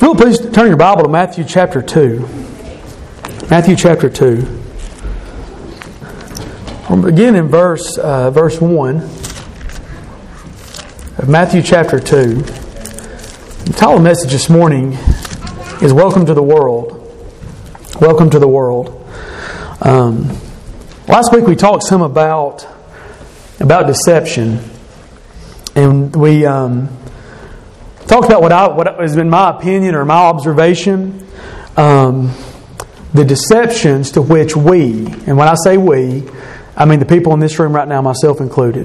If you will, please turn your Bible to Matthew chapter 2. Matthew chapter 2. We'll begin in verse 1 of Matthew chapter 2. The title of the message this morning is Welcome to the World. Welcome to the world. Last week we talked some about deception. And we talked about what has been my opinion or my observation, the deceptions to which we, and when I say we, I mean the people in this room right now, myself included.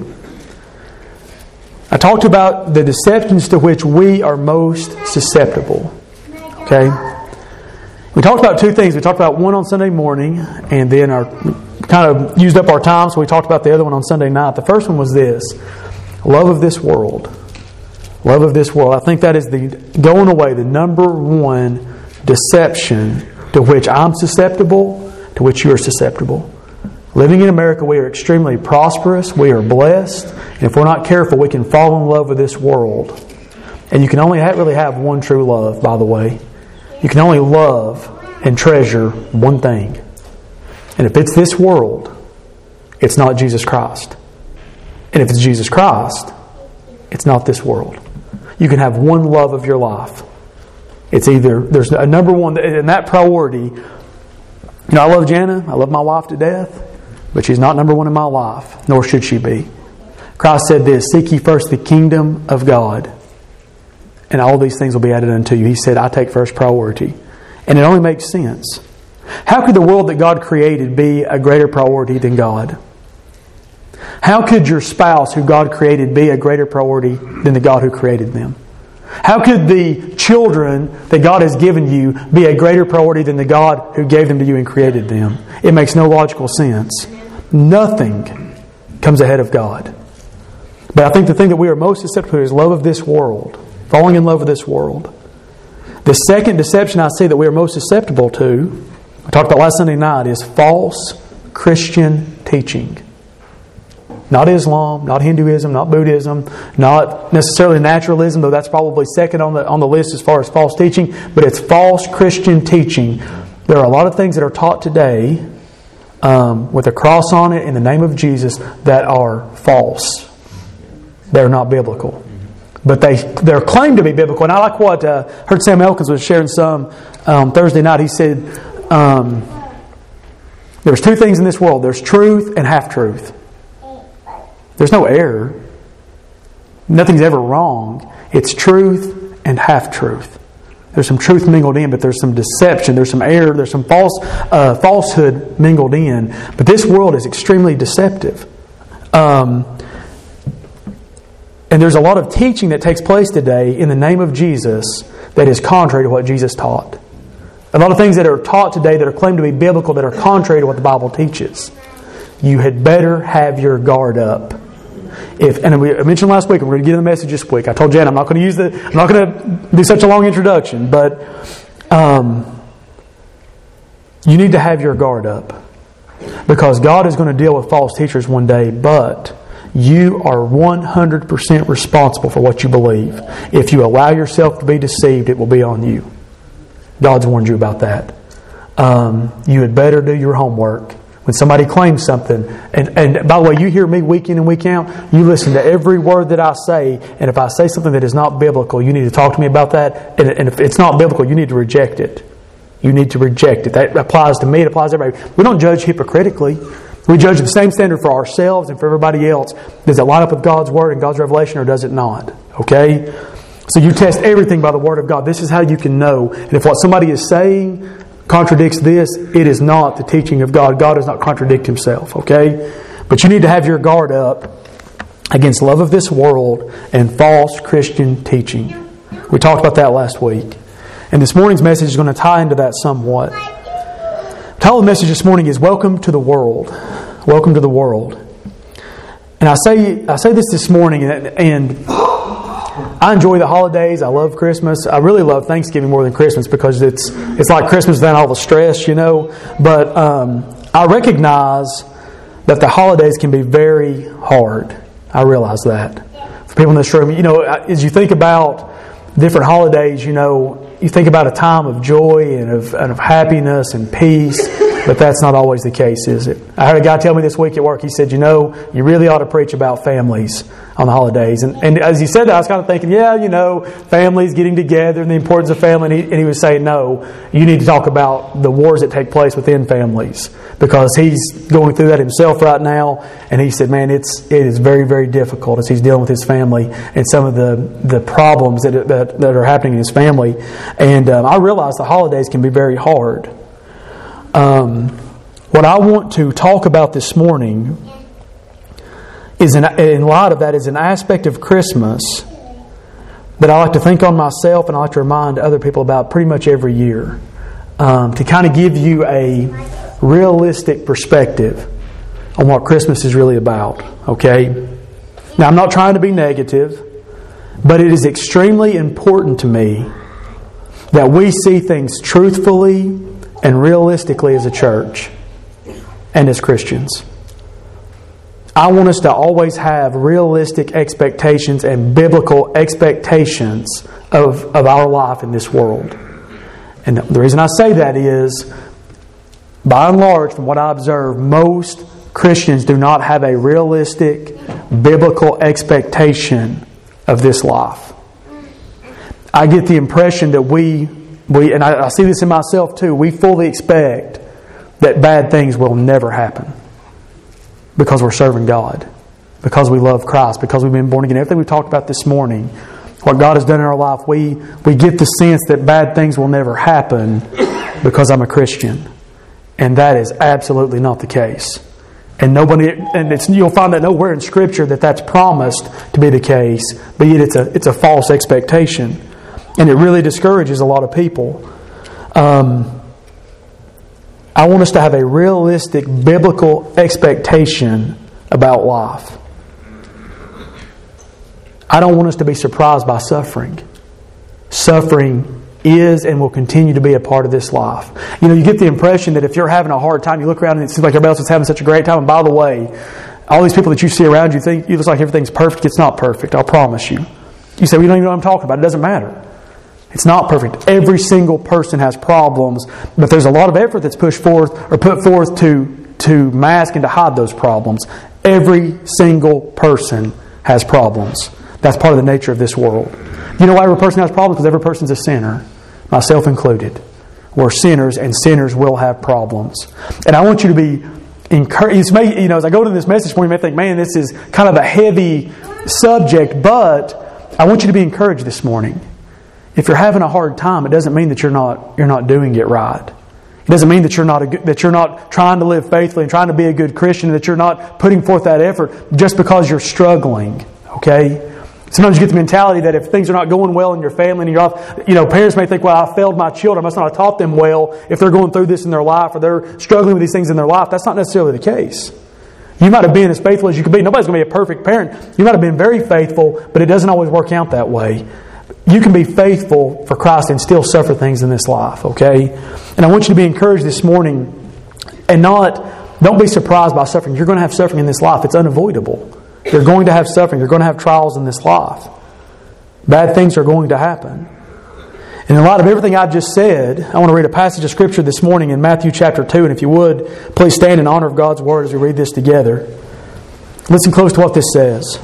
I talked about the deceptions to which we are most susceptible. Okay? We talked about two things. We talked about one on Sunday morning, and then kind of used up our time, so we talked about the other one on Sunday night. The first one was this: love of this world. Love of this world. I think that is the number one deception to which I'm susceptible, to which you are susceptible. Living in America, we are extremely prosperous. We are blessed. And if we're not careful, we can fall in love with this world. And you can only really have one true love, by the way. You can only love and treasure one thing. And if it's this world, it's not Jesus Christ. And if it's Jesus Christ, it's not this world. You can have one love of your life. It's either, there's a number one, and that priority, I love Jana, I love my wife to death, but she's not number one in my life, nor should she be. Christ said this: seek ye first the kingdom of God, and all these things will be added unto you. He said, I take first priority. And it only makes sense. How could the world that God created be a greater priority than God? How could your spouse who God created be a greater priority than the God who created them? How could the children that God has given you be a greater priority than the God who gave them to you and created them? It makes no logical sense. Nothing comes ahead of God. But I think the thing that we are most susceptible to is love of this world. Falling in love with this world. The second deception I see that we are most susceptible to, I talked about last Sunday night, is false Christian teaching. Not Islam, not Hinduism, not Buddhism, not necessarily naturalism, though that's probably second on the list as far as false teaching, but it's false Christian teaching. There are a lot of things that are taught today with a cross on it in the name of Jesus that are false. They're not biblical. But they're claimed to be biblical. And I like what heard Sam Elkins was sharing some Thursday night. He said there's two things in this world. There's truth and half-truth. There's no error. Nothing's ever wrong. It's truth and half-truth. There's some truth mingled in, but there's some deception. There's some error. There's some falsehood mingled in. But this world is extremely deceptive. And there's a lot of teaching that takes place today in the name of Jesus that is contrary to what Jesus taught. A lot of things that are taught today that are claimed to be biblical that are contrary to what the Bible teaches. You had better have your guard up. I mentioned last week, and we're going to get in the message this week. I told Jan I'm not going to do such a long introduction, but you need to have your guard up. Because God is going to deal with false teachers one day, but you are 100% responsible for what you believe. If you allow yourself to be deceived, it will be on you. God's warned you about that. You had better do your homework. When somebody claims something, and by the way, you hear me week in and week out, you listen to every word that I say, and if I say something that is not biblical, you need to talk to me about that, and if it's not biblical, you need to reject it. You need to reject it. That applies to me, it applies to everybody. We don't judge hypocritically. We judge the same standard for ourselves and for everybody else. Does it line up with God's Word and God's revelation, or does it not? Okay? So you test everything by the Word of God. This is how you can know. And if what somebody is saying contradicts this, it is not the teaching of God. God does not contradict Himself. Okay? But you need to have your guard up against love of this world and false Christian teaching. We talked about that last week. And this morning's message is going to tie into that somewhat. The title of the message this morning is Welcome to the World. Welcome to the world. And I say this morning, and I enjoy the holidays. I love Christmas. I really love Thanksgiving more than Christmas because it's like Christmas without all the stress, But I recognize that the holidays can be very hard. I realize that. For people in this room, as you think about different holidays, you think about a time of joy and of happiness and peace, but that's not always the case, is it? I heard a guy tell me this week at work, he said, you really ought to preach about families on the holidays. And as he said that, I was kind of thinking, families getting together and the importance of family. And he was saying, no, you need to talk about the wars that take place within families, because he's going through that himself right now. And he said, man, it is very, very difficult as he's dealing with his family and some of the problems that are happening in his family. And I realize the holidays can be very hard. What I want to talk about this morning is, in light of that, is an aspect of Christmas that I like to think on myself and I like to remind other people about pretty much every year, to kind of give you a realistic perspective on what Christmas is really about. Okay? Now, I'm not trying to be negative, but it is extremely important to me that we see things truthfully and realistically as a church and as Christians. I want us to always have realistic expectations and biblical expectations of our life in this world. And the reason I say that is, by and large, from what I observe, most Christians do not have a realistic biblical expectation of this life. I get the impression that we and I see this in myself too, we fully expect that bad things will never happen because we're serving God, because we love Christ, because we've been born again. Everything we've talked about this morning, what God has done in our life, we get the sense that bad things will never happen because I'm a Christian. And that is absolutely not the case. And you'll find that nowhere in Scripture that's promised to be the case, but yet it's a false expectation. And it really discourages a lot of people. I want us to have a realistic biblical expectation about life. I don't want us to be surprised by suffering. Suffering is and will continue to be a part of this life. You get the impression that if you're having a hard time, you look around and it seems like everybody else is having such a great time. And by the way, all these people that you see around you think it looks like everything's perfect. It's not perfect, I'll promise you. You say, we don't even know what I'm talking about. It doesn't matter. It's not perfect. Every single person has problems, but there's a lot of effort that's put forth to mask and to hide those problems. Every single person has problems. That's part of the nature of this world. You know why every person has problems? Because every person's a sinner, myself included. We're sinners, and sinners will have problems. And I want you to be encouraged. As I go to this message for you, you may think, man, this is kind of a heavy subject, but I want you to be encouraged this morning. If you're having a hard time, it doesn't mean that you're not doing it right. It doesn't mean that you're not trying to live faithfully and trying to be a good Christian, and that you're not putting forth that effort just because you're struggling. Okay? Sometimes you get the mentality that if things are not going well in your family and your life, parents may think, well, I failed my children. I must not have taught them well if they're going through this in their life or they're struggling with these things in their life. That's not necessarily the case. You might have been as faithful as you could be. Nobody's going to be a perfect parent. You might have been very faithful, but it doesn't always work out that way. You can be faithful for Christ and still suffer things in this life, okay? And I want you to be encouraged this morning and don't be surprised by suffering. You're going to have suffering in this life. It's unavoidable. You're going to have suffering. You're going to have trials in this life. Bad things are going to happen. And in light of everything I've just said, I want to read a passage of Scripture this morning in Matthew chapter 2. And if you would, please stand in honor of God's Word as we read this together. Listen close to what this says.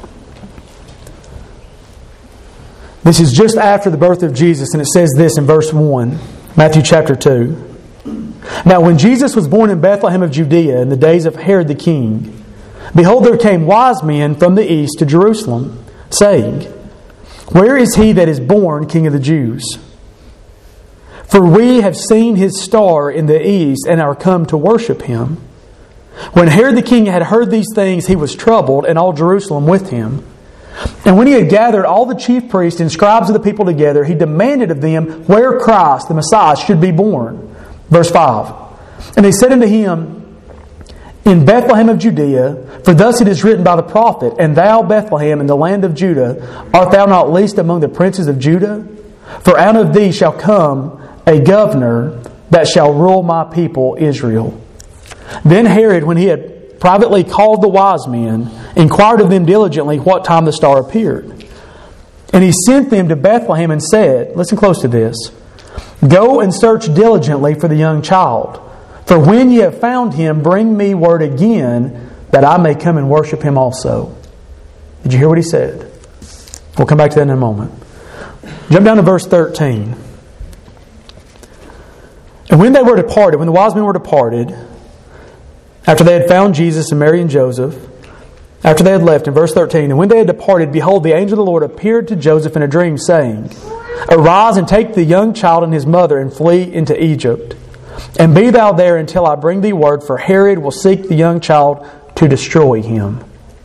This is just after the birth of Jesus, and it says this in verse 1, Matthew chapter 2. Now when Jesus was born in Bethlehem of Judea in the days of Herod the king, behold, there came wise men from the east to Jerusalem, saying, Where is he that is born King of the Jews? For we have seen his star in the east, and are come to worship him. When Herod the king had heard these things, he was troubled, and all Jerusalem with him. And when he had gathered all the chief priests and scribes of the people together, he demanded of them where Christ, the Messiah, should be born. Verse 5. And they said unto him, In Bethlehem of Judea, for thus it is written by the prophet, And thou, Bethlehem, in the land of Judah, art thou not least among the princes of Judah? For out of thee shall come a governor that shall rule my people Israel. Then Herod, when he had privately called the wise men, inquired of them diligently what time the star appeared. And he sent them to Bethlehem and said, listen close to this, "Go and search diligently for the young child. For when ye have found him, bring me word again, that I may come and worship him also." Did you hear what he said? We'll come back to that in a moment. Jump down to verse 13. "And when they were departed, when the wise men were departed, after they had found Jesus and Mary and Joseph, after they had left," in verse 13, "and when they had departed, behold, the angel of the Lord appeared to Joseph in a dream, saying, Arise and take the young child and his mother and flee into Egypt. And be thou there until I bring thee word, for Herod will seek the young child to destroy him.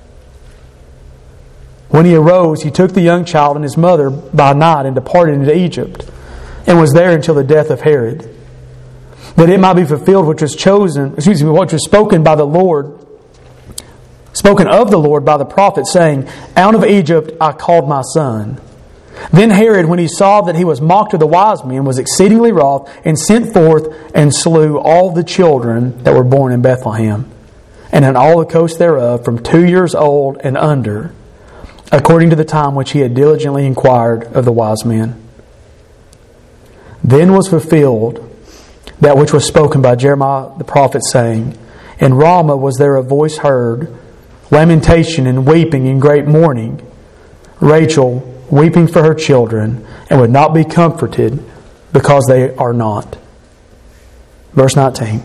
When he arose, he took the young child and his mother by night and departed into Egypt, and was there until the death of Herod, that it might be fulfilled which was which was spoken of the Lord by the prophet, saying, Out of Egypt I called my son. Then Herod, when he saw that he was mocked of the wise men, was exceedingly wroth, and sent forth and slew all the children that were born in Bethlehem, and in all the coast thereof, from 2 years old and under, according to the time which he had diligently inquired of the wise men. Then was fulfilled that which was spoken by Jeremiah the prophet, saying, In Ramah was there a voice heard, lamentation and weeping and great mourning, Rachel weeping for her children, and would not be comforted, because they are not." Verse 19.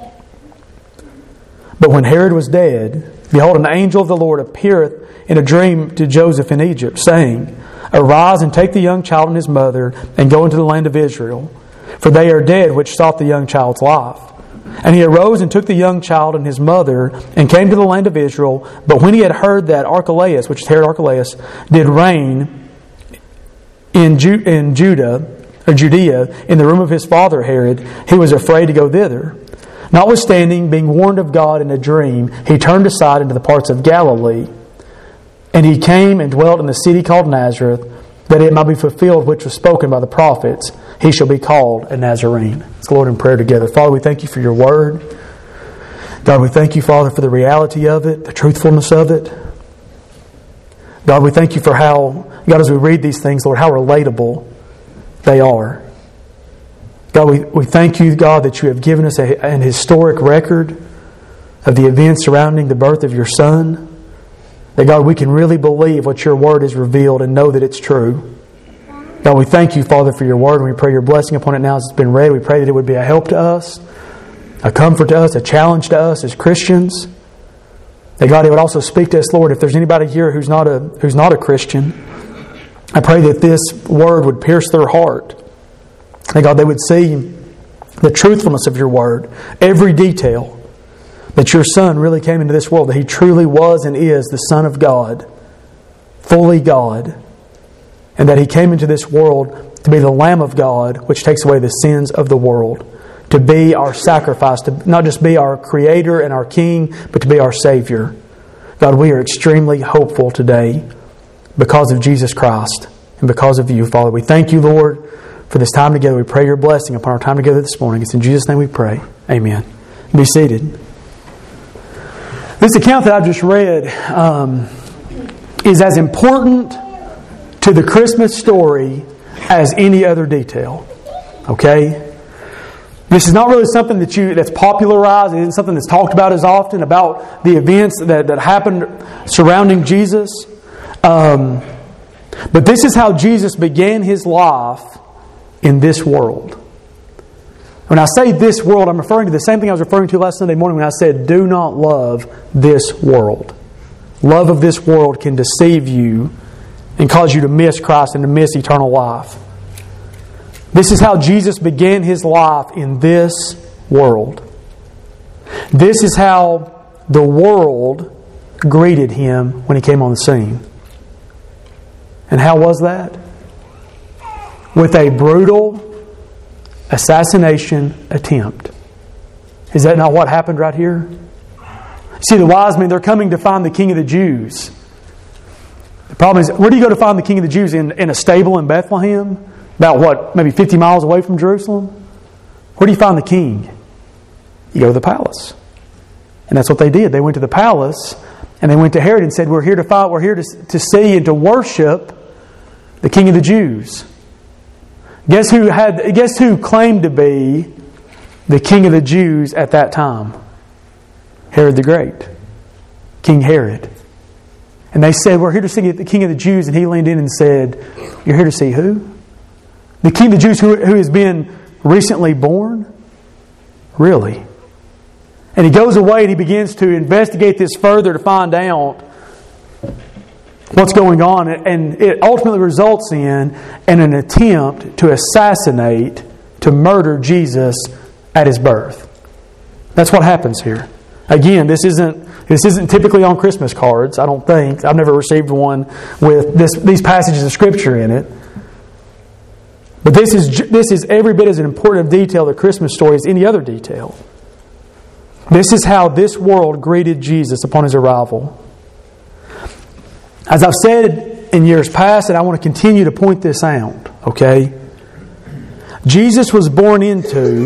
"But when Herod was dead, behold, an angel of the Lord appeareth in a dream to Joseph in Egypt, saying, Arise and take the young child and his mother, and go into the land of Israel, for they are dead which sought the young child's life. And he arose and took the young child and his mother, and came to the land of Israel. But when he had heard that Archelaus, which is Herod Archelaus, did reign in Judea, in the room of his father Herod, he was afraid to go thither. Notwithstanding, being warned of God in a dream, he turned aside into the parts of Galilee. And he came and dwelt in the city called Nazareth, that it might be fulfilled which was spoken by the prophets, He shall be called a Nazarene." Let's go Lord in prayer together. Father, we thank You for Your word. God, we thank You, Father, for the reality of it, the truthfulness of it. God, we thank You for how, God, as we read these things, Lord, how relatable they are. God, we thank You, God, that You have given us an historic record of the events surrounding the birth of Your Son. That, God, we can really believe what Your word has revealed and know that it's true. God, we thank You, Father, for Your word, and we pray Your blessing upon it now as it's been read. We pray that it would be a help to us, a comfort to us, a challenge to us as Christians. That, God, it would also speak to us, Lord, if there's anybody here who's not a Christian, I pray that this word would pierce their heart. That, God, they would see the truthfulness of Your word, every detail, that Your Son really came into this world, that He truly was and is the Son of God, fully God, and that He came into this world to be the Lamb of God, which takes away the sins of the world, to be our sacrifice, to not just be our Creator and our King, but to be our Savior. God, we are extremely hopeful today because of Jesus Christ and because of You, Father. We thank You, Lord, for this time together. We pray Your blessing upon our time together this morning. It's in Jesus' name we pray. Amen. Be seated. This account that I've just read is as important to the Christmas story as any other detail. Okay? This is not really something that's popularized. It isn't something that's talked about as often, about the events that happened surrounding Jesus. But this is how Jesus began His life in this world. When I say this world, I'm referring to the same thing I was referring to last Sunday morning when I said, do not love this world. Love of this world can deceive you and cause you to miss Christ and to miss eternal life. This is how Jesus began His life in this world. This is how the world greeted Him when He came on the scene. And how was that? With a brutal assassination attempt. Is that not what happened right here? See, the wise men, they're coming to find the King of the Jews. The problem is, where do you go to find the King of the Jews? In a stable in Bethlehem? About what, maybe 50 miles away from Jerusalem? Where do you find the King? You go to the palace. And that's what they did. They went to the palace and they went to Herod and said, we're here to fight, we're here to see and to worship the King of the Jews. Guess who claimed to be the King of the Jews at that time? Herod the Great. King Herod. And they said, we're here to see the King of the Jews. And he leaned in and said, you're here to see who? The King of the Jews who has been recently born? Really? And he goes away and he begins to investigate this further to find out what's going on. And it ultimately results in an attempt to assassinate, to murder Jesus at His birth. That's what happens here. Again, this isn't typically on Christmas cards, I don't think. I've never received one with these passages of Scripture in it. But this is every bit as important of detail the Christmas story as any other detail. This is how this world greeted Jesus upon His arrival. As I've said in years past, and I want to continue to point this out, okay? Jesus was born into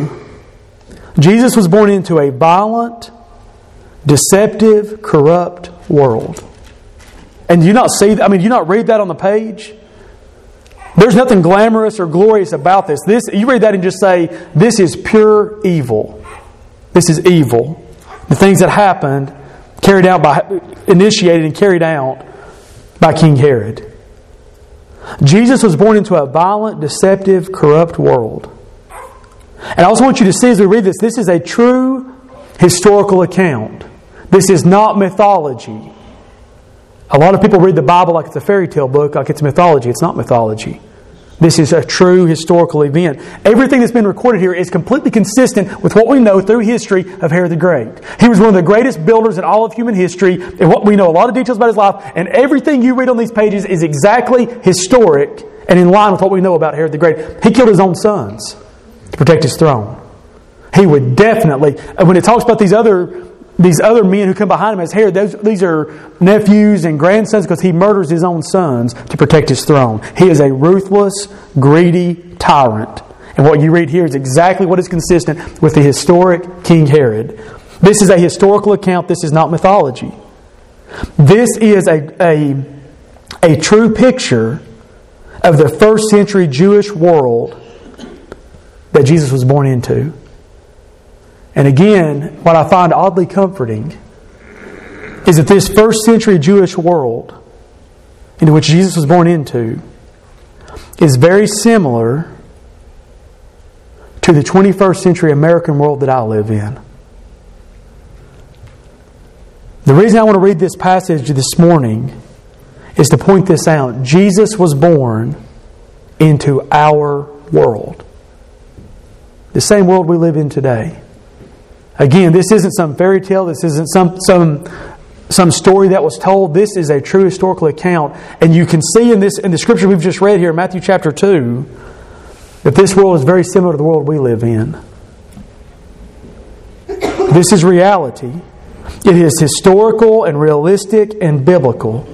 a violent, deceptive, corrupt world. And do you not see that? I mean, do you not read that on the page? There's nothing glamorous or glorious about this. You read that and just say, this is pure evil. This is evil. The things that happened, initiated and carried out by King Herod. Jesus was born into a violent, deceptive, corrupt world. And I also want you to see as we read this is a true historical account. This is not mythology. A lot of people read the Bible like it's a fairy tale book, like it's mythology. It's not mythology. This is a true historical event. Everything that's been recorded here is completely consistent with what we know through history of Herod the Great. He was one of the greatest builders in all of human history, and what we know a lot of details about his life, and everything you read on these pages is exactly historic and in line with what we know about Herod the Great. He killed his own sons to protect his throne. He would definitely, when it talks about these other men who come behind him as Herod, these are nephews and grandsons because he murders his own sons to protect his throne. He is a ruthless, greedy tyrant. And what you read here is exactly what is consistent with the historic King Herod. This is a historical account. This is not mythology. This is a true picture of the first century Jewish world that Jesus was born into. And again, what I find oddly comforting is that this first century Jewish world into which Jesus was born into is very similar to the 21st century American world that I live in. The reason I want to read this passage this morning is to point this out. Jesus was born into our world. The same world we live in today. Again, this isn't some fairy tale. This isn't some story that was told. This is a true historical account. And you can see in the scripture we've just read here, Matthew chapter 2, that this world is very similar to the world we live in. This is reality. It is historical and realistic and biblical.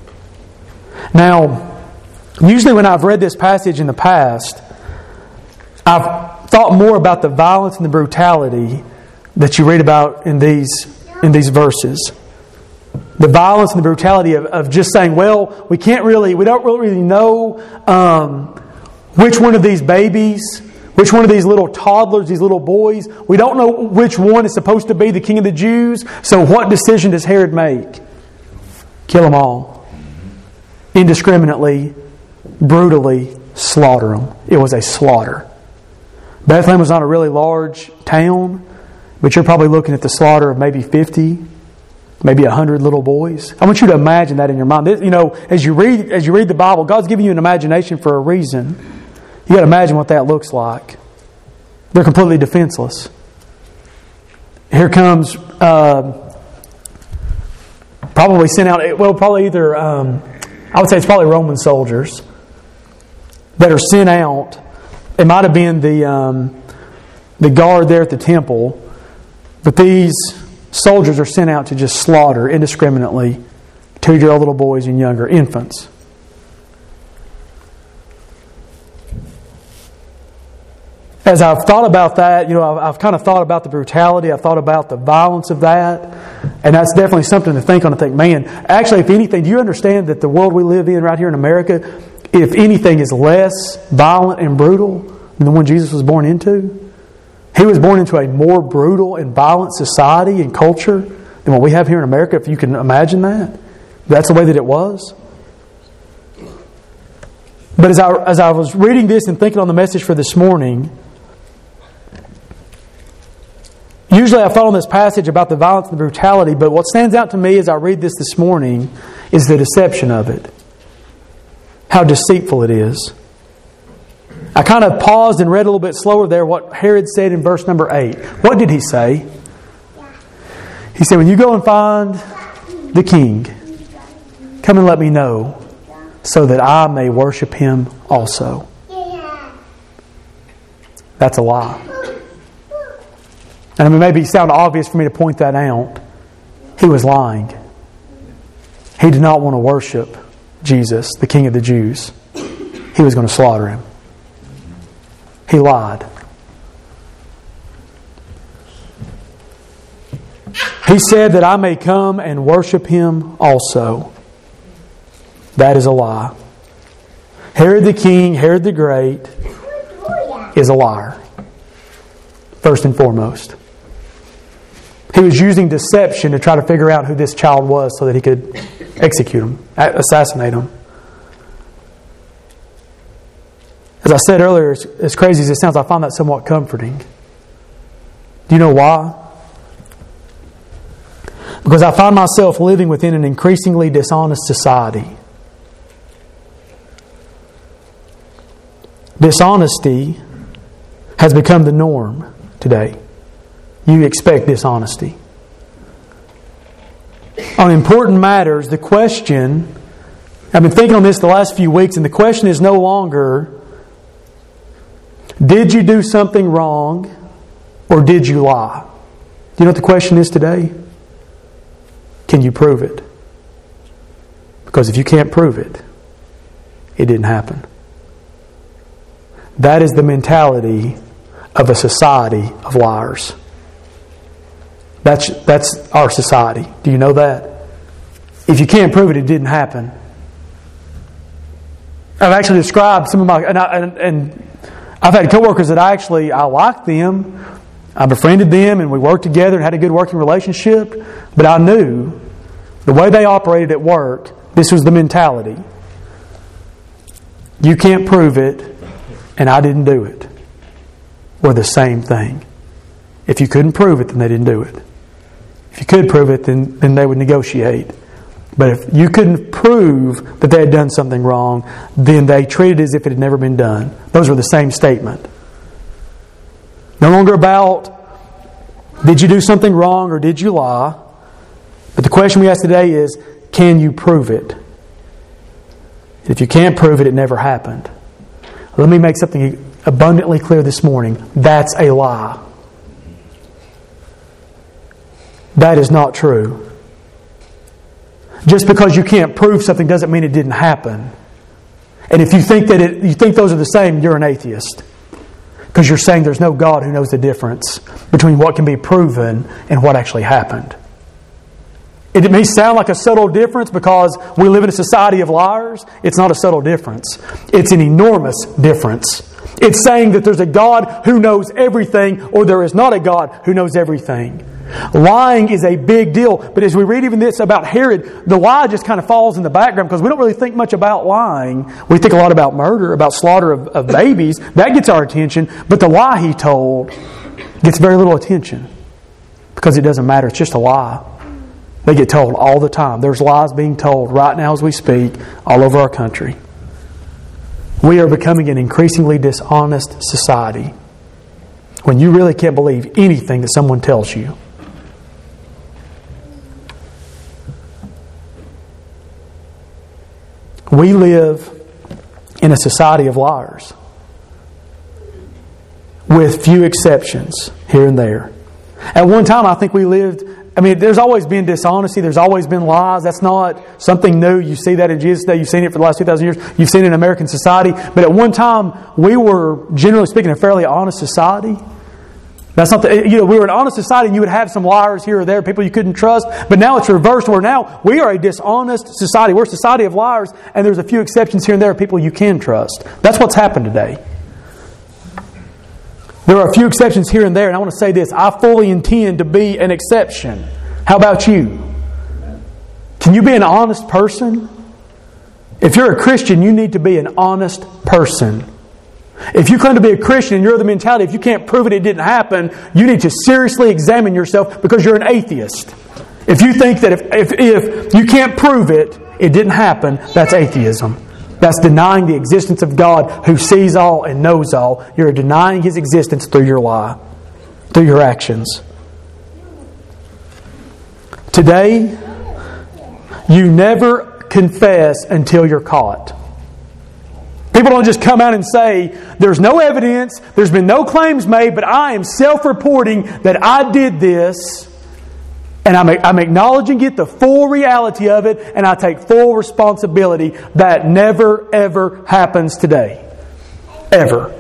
Now, usually when I've read this passage in the past, I've thought more about the violence and the brutality that you read about in these verses. The violence and the brutality of just saying, well, we don't really know which one of these babies, which one of these little toddlers, these little boys, we don't know which one is supposed to be the King of the Jews. So what decision does Herod make? Kill them all. Indiscriminately, brutally slaughter them. It was a slaughter. Bethlehem was not a really large town, but you're probably looking at the slaughter of maybe 50, maybe 100 little boys. I want you to imagine that in your mind. As you read the Bible, God's giving you an imagination for a reason. You got to imagine what that looks like. They're completely defenseless. Here comes probably sent out. Well, probably either I would say it's probably Roman soldiers that are sent out. It might have been the guard there at the temple. But these soldiers are sent out to just slaughter indiscriminately 2-year-old little boys and younger, infants. As I've thought about that, I've kind of thought about the brutality, I've thought about the violence of that, and that's definitely something to think on and think, man, actually, if anything, do you understand that the world we live in right here in America if anything, is less violent and brutal than the one Jesus was born into. He was born into a more brutal and violent society and culture than what we have here in America, if you can imagine that. That's the way that it was. But as I was reading this and thinking on the message for this morning, usually I thought on this passage about the violence and the brutality, but what stands out to me as I read this morning is the deception of it. How deceitful it is. I kind of paused and read a little bit slower there what Herod said in verse number 8. What did he say? He said, when you go and find the king, come and let me know, so that I may worship him also. That's a lie. And it may sound obvious for me to point that out. He was lying. He did not want to worship Jesus, the King of the Jews. He was going to slaughter him. He lied. He said that I may come and worship him also. That is a lie. Herod the king, Herod the Great, is a liar. First and foremost. He was using deception to try to figure out who this child was so that he could execute him, assassinate him. As I said earlier, as crazy as it sounds, I find that somewhat comforting. Do you know why? Because I find myself living within an increasingly dishonest society. Dishonesty has become the norm today. You expect dishonesty. On important matters, the question, I've been thinking on this the last few weeks, and the question is no longer, did you do something wrong or did you lie? Do you know what the question is today? Can you prove it? Because if you can't prove it, it didn't happen. That is the mentality of a society of liars. That's our society. Do you know that? If you can't prove it, it didn't happen. I've actually described some of my... And I've had coworkers that I liked them. I befriended them and we worked together and had a good working relationship. But I knew the way they operated at work, this was the mentality. You can't prove it, and I didn't do it. Were the same thing. If you couldn't prove it, then they didn't do it. If you could prove it, then they would negotiate. But if you couldn't prove that they had done something wrong, then they treated it as if it had never been done. Those were the same statement. No longer about, did you do something wrong or did you lie? But the question we ask today is, can you prove it? If you can't prove it, it never happened. Let me make something abundantly clear this morning. That's a lie. That is not true. Just because you can't prove something doesn't mean it didn't happen. And if you think you think those are the same, you're an atheist. Because you're saying there's no God who knows the difference between what can be proven and what actually happened. It may sound like a subtle difference because we live in a society of liars. It's not a subtle difference. It's an enormous difference. It's saying that there's a God who knows everything, or there is not a God who knows everything. Lying is a big deal. But as we read even this about Herod, the lie just kind of falls in the background because we don't really think much about lying. We think a lot about murder, about slaughter of babies. That gets our attention. But the lie he told gets very little attention because it doesn't matter. It's just a lie. They get told all the time. There's lies being told right now as we speak all over our country. We are becoming an increasingly dishonest society when you really can't believe anything that someone tells you. We live in a society of liars with few exceptions here and there. At one time, I think we lived... there's always been dishonesty. There's always been lies. That's not something new. You see that in Jesus' day. You've seen it for the last 2,000 years. You've seen it in American society. But at one time, we were, generally speaking, a fairly honest society. That's not we were an honest society, and you would have some liars here or there, people you couldn't trust. But now it's reversed, where now we are a dishonest society. We're a society of liars, and there's a few exceptions here and there of people you can trust. That's what's happened today. There are a few exceptions here and there, and I want to say this. I fully intend to be an exception. How about you? Can you be an honest person? If you're a Christian, you need to be an honest person. If you claim to be a Christian and you're of the mentality, if you can't prove it didn't happen, you need to seriously examine yourself, because you're an atheist. If you think that if you can't prove it didn't happen, that's atheism. That's denying the existence of God, who sees all and knows all. You're denying His existence through your lie, through your actions. Today, you never confess until you're caught. People don't just come out and say, there's no evidence, there's been no claims made, but I am self-reporting that I did this, and I'm acknowledging it, the full reality of it, and I take full responsibility. That never, ever happens today. Ever.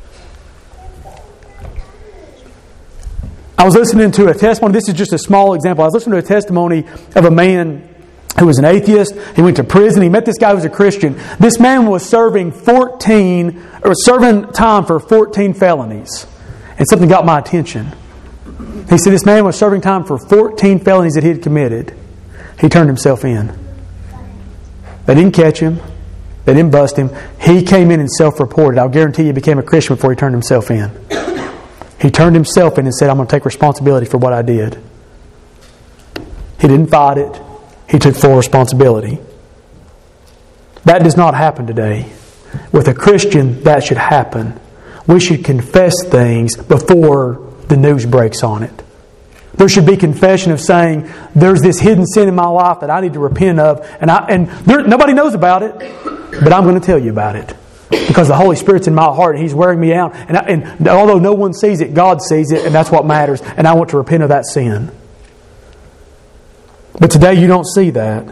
I was listening to a testimony. This is just a small example. I was listening to a testimony of a man who was an atheist. He went to prison. He met this guy who was a Christian. This man was serving time for 14 felonies. And something got my attention. He said this man was serving time for 14 felonies that he had committed. He turned himself in. They didn't catch him. They didn't bust him. He came in and self-reported. I'll guarantee you he became a Christian before he turned himself in. He turned himself in and said, I'm going to take responsibility for what I did. He didn't fight it. He took full responsibility. That does not happen today. With a Christian, that should happen. We should confess things before the news breaks on it. There should be confession of saying, there's this hidden sin in my life that I need to repent of, nobody knows about it, but I'm going to tell you about it. Because the Holy Spirit's in my heart and He's wearing me out. And although no one sees it, God sees it, and that's what matters. And I want to repent of that sin. But today you don't see that.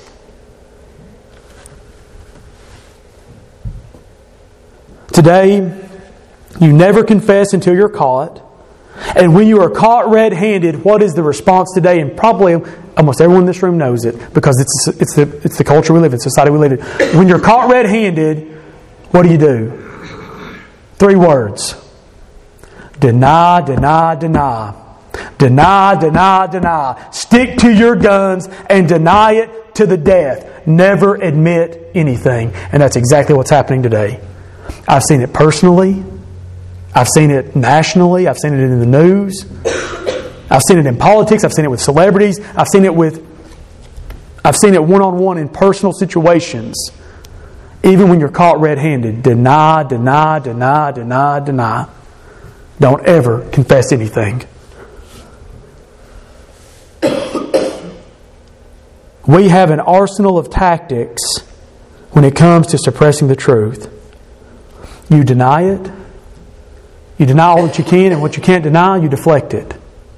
Today, you never confess until you're caught. And when you are caught red-handed, what is the response today? And probably almost everyone in this room knows it, because it's the culture we live in, society we live in. When you're caught red-handed, what do? 3 words. Deny, deny, deny. Deny, deny, deny. Stick to your guns and deny it to the death. Never admit anything. And that's exactly what's happening today. I've seen it personally. I've seen it nationally. I've seen it in the news. I've seen it in politics. I've seen it with celebrities. I've seen it one-on-one in personal situations. Even when you're caught red-handed, deny, deny, deny, deny, deny. Don't ever confess anything. We have an arsenal of tactics when it comes to suppressing the truth. You deny it. You deny all that you can, and what you can't deny, you deflect it.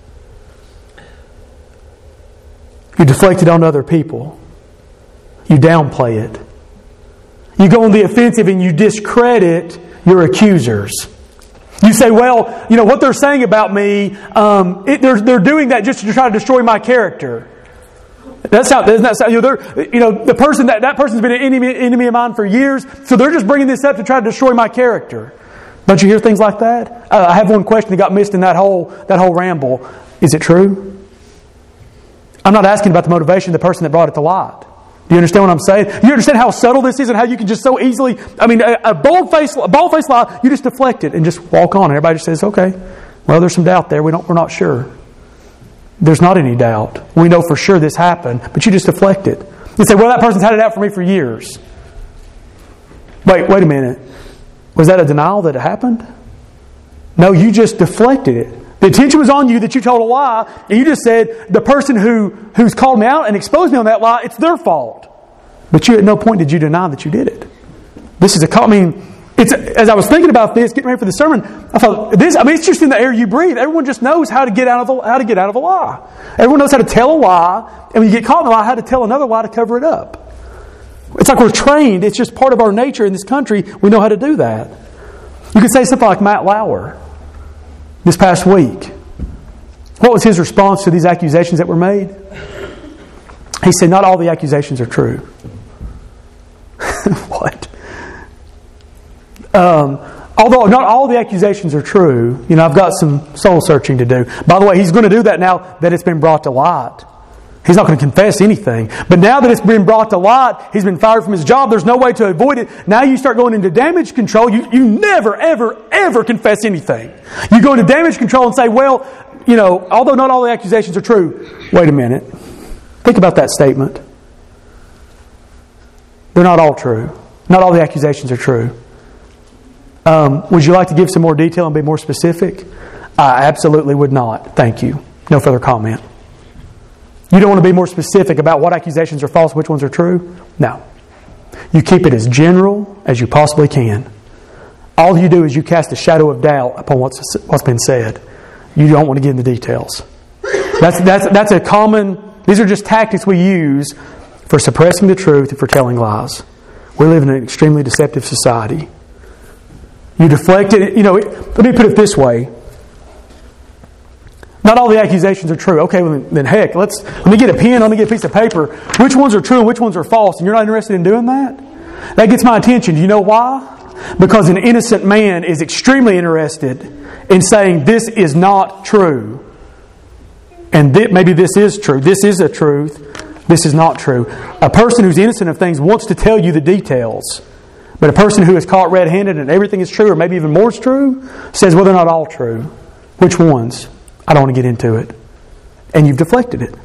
You deflect it on other people. You downplay it. You go on the offensive and you discredit your accusers. You say, well, what they're saying about me, they're doing that just to try to destroy my character. The person that person's been an enemy of mine for years, so they're just bringing this up to try to destroy my character. Don't you hear things like that? I have one question that got missed in that whole ramble. Is it true? I'm not asking about the motivation of the person that brought it to light. Do you understand what I'm saying? You understand how subtle this is and how you can just so easily, a bold-faced lie, you just deflect it and just walk on. And everybody just says, okay, well, there's some doubt there. We're not sure. There's not any doubt. We know for sure this happened, but you just deflect it. You say, well, that person's had it out for me for years. Wait a minute. Was that a denial that it happened? No, you just deflected it. The attention was on you that you told a lie, and you just said, the person who's called me out and exposed me on that lie, it's their fault. But you at no point did you deny that you did it. This is as I was thinking about this, getting ready for the sermon, I thought, it's just in the air you breathe. Everyone just knows how to get out of a lie. Everyone knows how to tell a lie, and when you get caught in a lie, how to tell another lie to cover it up. It's like we're trained. It's just part of our nature in this country. We know how to do that. You could say something like Matt Lauer. this past week. What was his response to these accusations that were made? He said, not all the accusations are true. What? Although not all the accusations are true, I've got some soul searching to do. By the way, he's going to do that now that it's been brought to light. He's not going to confess anything. But now that it's been brought to light, he's been fired from his job, there's no way to avoid it. Now you start going into damage control. You never, ever, ever confess anything. You go into damage control and say, well, although not all the accusations are true. Wait a minute. Think about that statement. They're not all true. Not all the accusations are true. Would you like to give some more detail and be more specific? I absolutely would not. Thank you. No further comment. You don't want to be more specific about what accusations are false, which ones are true? No. You keep it as general as you possibly can. All you do is you cast a shadow of doubt upon what's been said. You don't want to get into details. That's a common... These are just tactics we use for suppressing the truth and for telling lies. We live in an extremely deceptive society. You deflect it. Let me put it this way. Not all the accusations are true. Okay, well, then heck, let me get a pen, let me get a piece of paper. Which ones are true and which ones are false? And you're not interested in doing that? That gets my attention. Do you know why? Because an innocent man is extremely interested in saying this is not true. And maybe this is true. This is a truth. This is not true. A person who's innocent of things wants to tell you the details. But a person who is caught red-handed and everything is true, or maybe even more is true, says, well, they're not all true. Which ones? I don't want to get into it. And you've deflected it.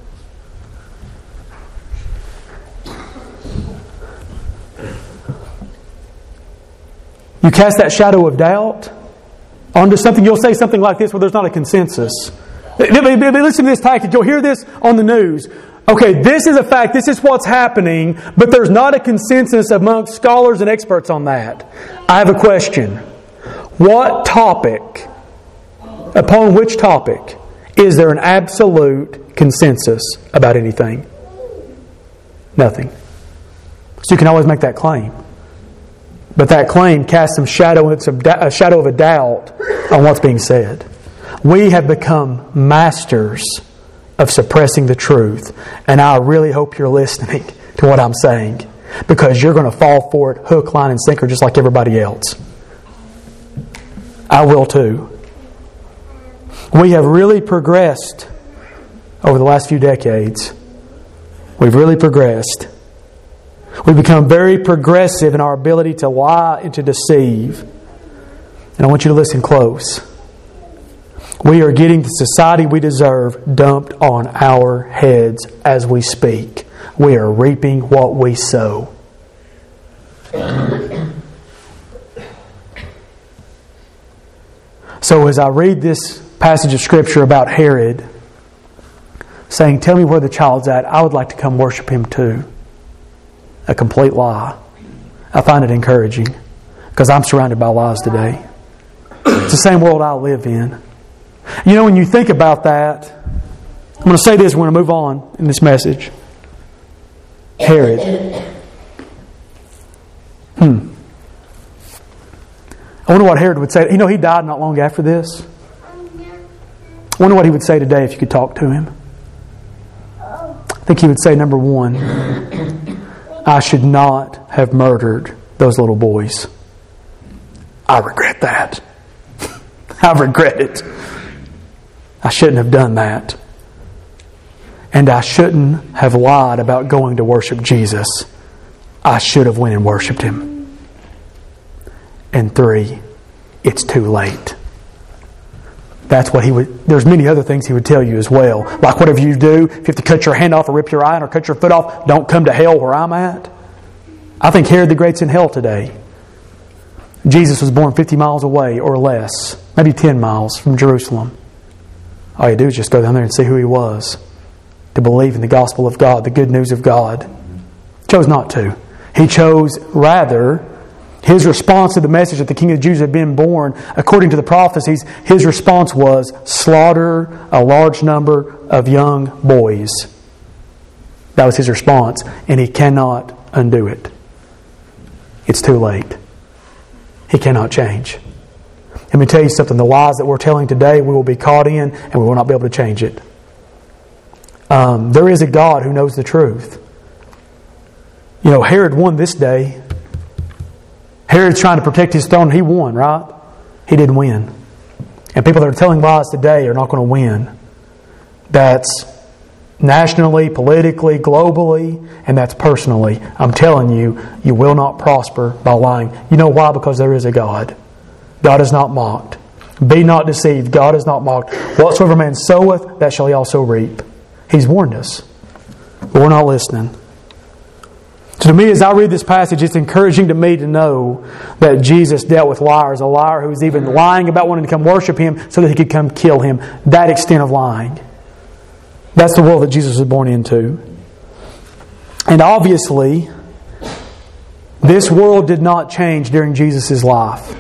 You cast that shadow of doubt onto something. You'll say something like this, well, there's not a consensus. Listen to this tactic. You'll hear this on the news. Okay, this is a fact. This is what's happening, but there's not a consensus amongst scholars and experts on that. I have a question. What topic, upon which topic, is there an absolute consensus about anything? Nothing. So you can always make that claim. But that claim casts some shadow, a shadow of a doubt on what's being said. We have become masters of suppressing the truth. And I really hope you're listening to what I'm saying, because you're going to fall for it hook, line, and sinker just like everybody else. I will too. We have really progressed over the last few decades. We've really progressed. We've become very progressive in our ability to lie and to deceive. And I want you to listen close. We are getting the society we deserve dumped on our heads as we speak. We are reaping what we sow. So as I read this passage of Scripture about Herod saying, tell me where the child's at, I would like to come worship him too. A complete lie. I find it encouraging because I'm surrounded by lies today. It's the same world I live in. When you think about that, I'm going to say this, we're going to move on in this message. Herod. I wonder what Herod would say. He died not long after this. I wonder what he would say today if you could talk to him. I think he would say, number one, I should not have murdered those little boys. I regret that. I regret it. I shouldn't have done that. And I shouldn't have lied about going to worship Jesus. I should have went and worshipped Him. And 3, it's too late. That's what he would... There's many other things he would tell you as well. Like whatever you do, if you have to cut your hand off or rip your eye or cut your foot off, don't come to hell where I'm at. I think Herod the Great's in hell today. Jesus was born 50 miles away or less, maybe 10 miles from Jerusalem. All you do is just go down there and see who he was. To believe in the gospel of God, the good news of God. Chose not to. He chose rather, his response to the message that the King of the Jews had been born, according to the prophecies, his response was slaughter a large number of young boys. That was his response, and he cannot undo it. It's too late. He cannot change. Let me tell you something. The lies that we're telling today, we will be caught in, and we will not be able to change it. There is a God who knows the truth. You know, Herod won this day. Herod's trying to protect his throne. He won, right? He didn't win. And people that are telling lies today are not going to win. That's nationally, politically, globally, and that's personally. I'm telling you, you will not prosper by lying. You know why? Because there is a God. God is not mocked. Be not deceived. God is not mocked. Whatsoever man soweth, that shall he also reap. He's warned us. But we're not listening. So to me, as I read this passage, it's encouraging to me to know that Jesus dealt with liars. A liar who was even lying about wanting to come worship Him so that He could come kill Him. That extent of lying. That's the world that Jesus was born into. And obviously, this world did not change during Jesus' life.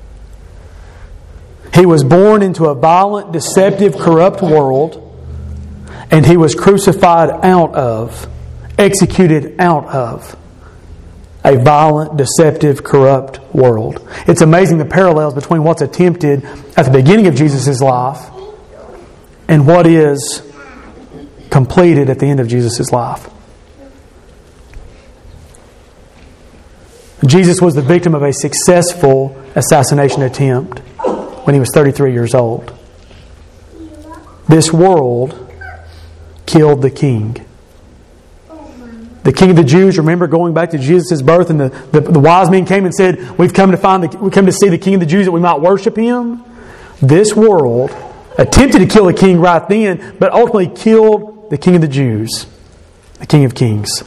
He was born into a violent, deceptive, corrupt world, and He was crucified out of, executed out of, a violent, deceptive, corrupt world. It's amazing the parallels between what's attempted at the beginning of Jesus' life and what is completed at the end of Jesus' life. Jesus was the victim of a successful assassination attempt when He was 33 years old. This world killed the King. The King of the Jews, remember going back to Jesus' birth, and the wise men came and said, we've come to see the King of the Jews that we might worship Him. This world attempted to kill the King right then, but ultimately killed the King of the Jews, the King of Kings.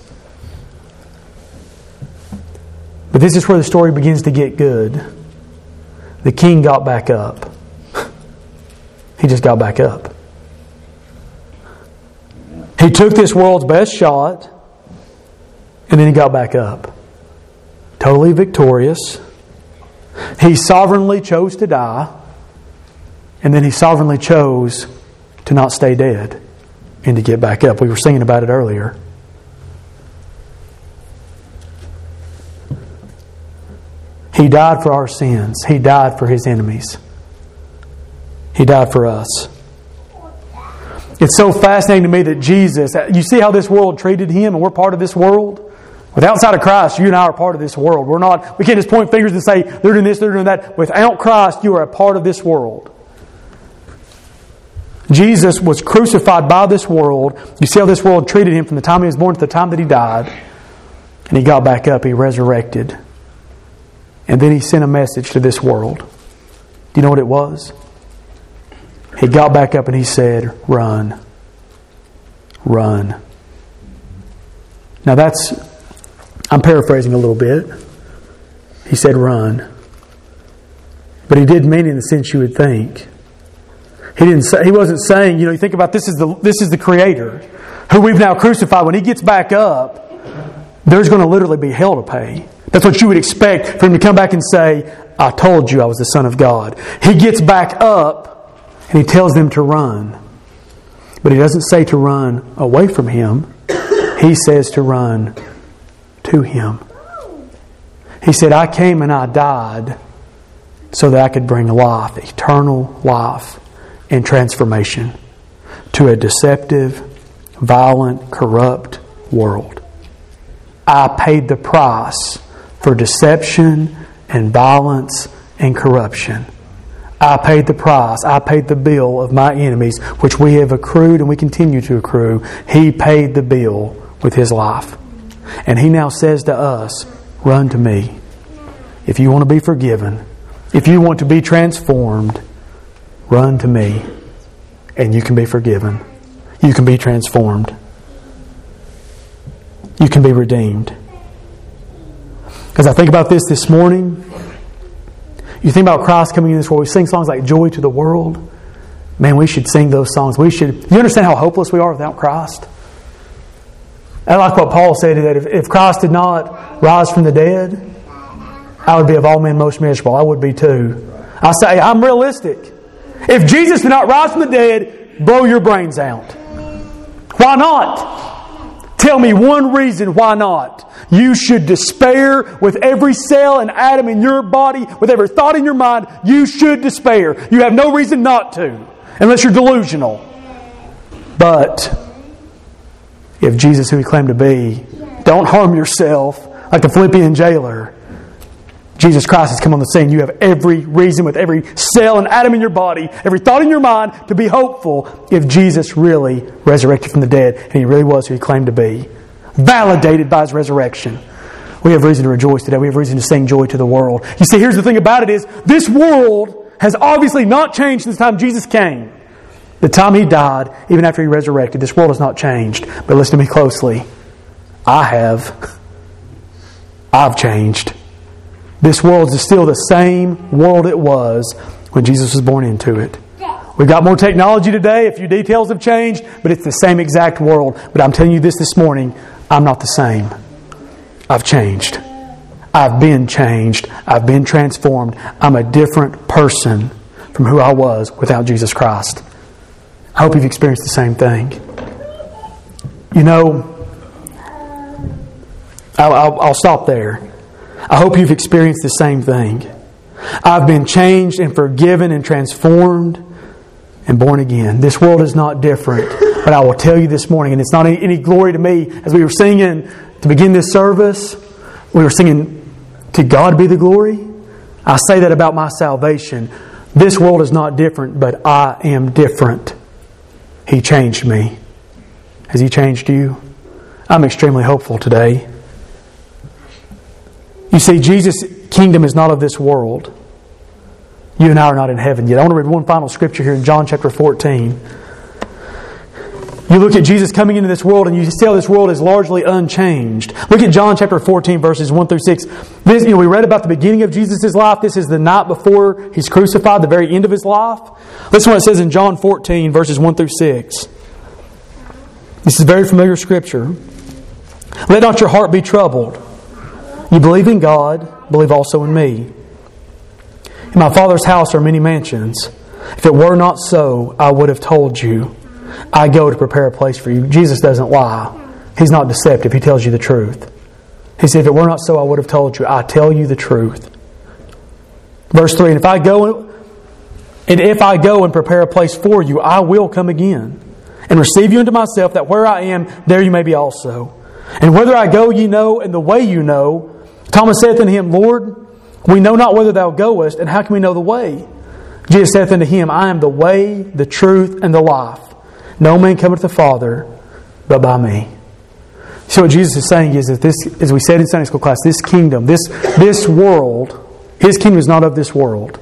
But this is where the story begins to get good. The King got back up. He just got back up. He took this world's best shot, and then He got back up. Totally victorious. He sovereignly chose to die, and then He sovereignly chose to not stay dead and to get back up. We were singing about it earlier. He died for our sins. He died for His enemies. He died for us. It's so fascinating to me that Jesus, you see how this world treated Him, and we're part of this world? Outside of Christ, you and I are part of this world. We can't just point fingers and say, they're doing this, they're doing that. Without Christ, you are a part of this world. Jesus was crucified by this world. You see how this world treated Him from the time He was born to the time that He died. And He got back up. He resurrected. And then He sent a message to this world. Do you know what it was? He got back up and He said, run. Run. Now I'm paraphrasing a little bit. He said run. But He didn't mean it in the sense you would think. He wasn't saying, you think about this is the Creator who we've now crucified. When He gets back up, there's going to literally be hell to pay. That's what you would expect for Him to come back and say, I told you I was the Son of God. He gets back up and He tells them to run. But He doesn't say to run away from Him. He says to run to Him. He said, I came and I died so that I could bring life, eternal life and transformation to a deceptive, violent, corrupt world. I paid the price for deception and violence and corruption. I paid the price. I paid the bill of my enemies, which we have accrued and we continue to accrue. He paid the bill with His life. And He now says to us, run to me. If you want to be forgiven, if you want to be transformed, run to me and you can be forgiven. You can be transformed. You can be redeemed. As I think about this morning, you think about Christ coming in this world. We sing songs like Joy to the World. Man, we should sing those songs. You understand how hopeless we are without Christ? I like what Paul said, that if Christ did not rise from the dead, I would be of all men most miserable. I would be too. I say, I'm realistic. If Jesus did not rise from the dead, blow your brains out. Why not? Tell me one reason why not. You should despair with every cell and atom in your body, with every thought in your mind. You should despair. You have no reason not to, unless you're delusional. But if Jesus, who He claimed to be, don't harm yourself like the Philippian jailer. Jesus Christ has come on the scene. You have every reason, with every cell and atom in your body, every thought in your mind, to be hopeful if Jesus really resurrected from the dead and He really was who He claimed to be. Validated by His resurrection. We have reason to rejoice today. We have reason to sing joy to the world. You see, here's the thing about it is, this world has obviously not changed since the time Jesus came. The time He died, even after He resurrected, this world has not changed. But listen to me closely. I've changed. This world is still the same world it was when Jesus was born into it. We've got more technology today. A few details have changed, but it's the same exact world. But I'm telling you this morning, I'm not the same. I've changed. I've been changed. I've been transformed. I'm a different person from who I was without Jesus Christ. I hope you've experienced the same thing. You know, I'll stop there. I hope you've experienced the same thing. I've been changed and forgiven and transformed and born again. This world is not different. But I will tell you this morning, and it's not any glory to me, as we were singing to begin this service, we were singing, "To God be the glory." I say that about my salvation. This world is not different, but I am different. He changed me. Has He changed you? I'm extremely hopeful today. You see, Jesus' kingdom is not of this world. You and I are not in heaven yet. I want to read one final scripture here in John chapter 14. You look at Jesus coming into this world and you see how this world is largely unchanged. Look at John chapter 14 verses 1 through 6. This, we read about the beginning of Jesus' life. This is the night before He's crucified, the very end of His life. Listen to what it says in John 14 verses 1 through 6. This is very familiar scripture. "Let not your heart be troubled. You believe in God, believe also in me. In my Father's house are many mansions. If it were not so, I would have told you. I go to prepare a place for you." Jesus doesn't lie. He's not deceptive. He tells you the truth. He said, "If it were not so, I would have told you. I tell you the truth." Verse 3, "And if I go and prepare a place for you, I will come again and receive you into myself, that where I am, there you may be also. And whither I go ye know, and the way you know." Thomas saith unto Him, "Lord, we know not whither Thou goest, and how can we know the way?" Jesus saith unto him, "I am the way, the truth, and the life. No man cometh to the Father but by me." So what Jesus is saying is that this, as we said in Sunday school class, this kingdom, this world, His kingdom is not of this world.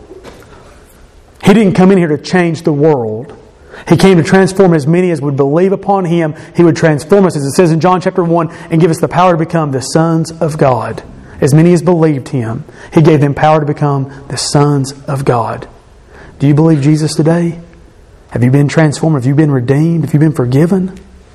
He didn't come in here to change the world. He came to transform as many as would believe upon Him. He would transform us, as it says in John chapter 1, and give us the power to become the sons of God. As many as believed Him, He gave them power to become the sons of God. Do you believe Jesus today? Have you been transformed? Have you been redeemed? Have you been forgiven?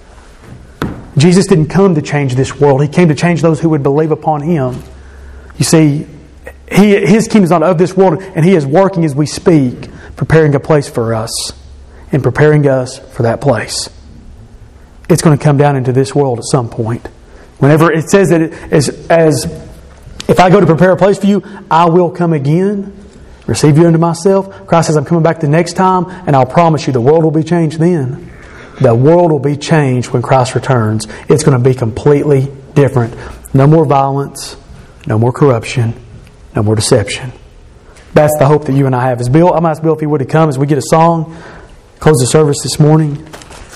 Jesus didn't come to change this world. He came to change those who would believe upon Him. You see, His kingdom is not of this world, and He is working as we speak, preparing a place for us and preparing us for that place. It's going to come down into this world at some point. Whenever it says that as if I go to prepare a place for you, I will come again, receive you unto myself. Christ says, I'm coming back the next time, and I'll promise you the world will be changed then. The world will be changed when Christ returns. It's going to be completely different. No more violence, no more corruption, no more deception. That's the hope that you and I have. I'm going to ask Bill if he would have come as we get a song, close the service this morning.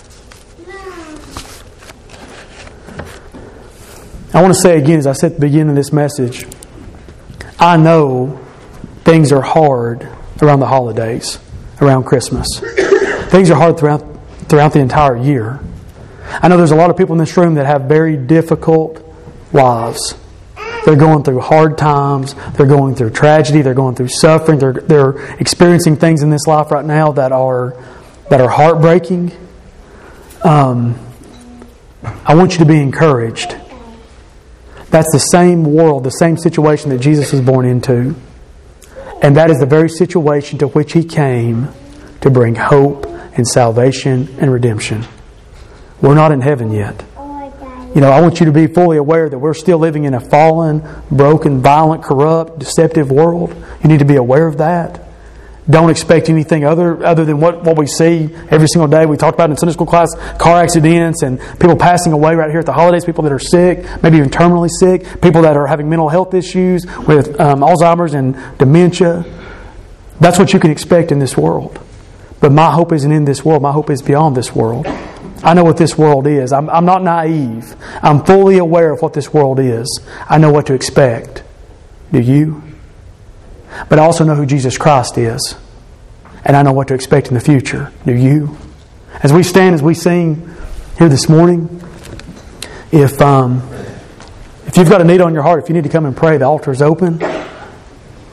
I want to say again, as I said at the beginning of this message, I know things are hard around the holidays, around Christmas. Things are hard throughout the entire year. I know there's a lot of people in this room that have very difficult lives. They're going through hard times. They're going through tragedy. They're going through suffering. They're experiencing things in this life right now that are heartbreaking. I want you to be encouraged. That's the same world, the same situation that Jesus was born into. And that is the very situation to which He came to bring hope and salvation and redemption. We're not in heaven yet. I want you to be fully aware that we're still living in a fallen, broken, violent, corrupt, deceptive world. You need to be aware of that. Don't expect anything other than what we see every single day. We talked about in Sunday school class, car accidents and people passing away right here at the holidays, people that are sick, maybe even terminally sick, people that are having mental health issues with Alzheimer's and dementia. That's what you can expect in this world. But my hope isn't in this world. My hope is beyond this world. I know what this world is. I'm not naive. I'm fully aware of what this world is. I know what to expect. Do you? But I also know who Jesus Christ is. And I know what to expect in the future. Do you? As we stand, as we sing here this morning, if you've got a need on your heart, if you need to come and pray, the altar is open.